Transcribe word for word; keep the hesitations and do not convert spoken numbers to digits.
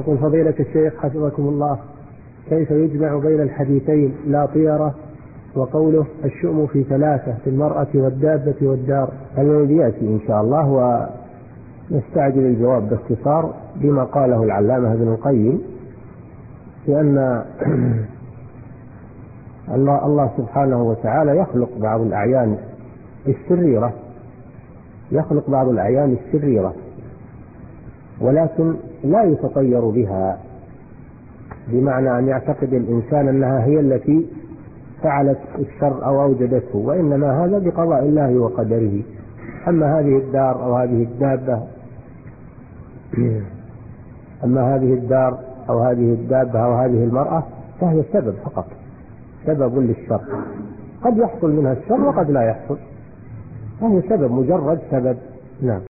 يقول فضيلة الشيخ حفظكم الله، كيف يجمع بين الحديثين لا طيرة وقوله الشؤم في ثلاثة في المرأة والدابة والدار؟ هذا يأتي إن شاء الله، ونستعجل الجواب باختصار بما قاله العلامة ابن القيم، لأن الله, الله سبحانه وتعالى يخلق بعض الأعيان السريرة يخلق بعض الأعيان السريرة ولكن لا يتطير بها، بمعنى أن يعتقد الإنسان أنها هي التي فعلت الشر أو أوجدته، وإنما هذا بقضاء الله وقدره. أما هذه الدار أو هذه الدابة أما هذه الدار أو هذه الدابة أو هذه المرأة فهي سبب فقط، سبب للشر، قد يحصل منها الشر وقد لا يحصل، فهي سبب، مجرد سبب. نعم.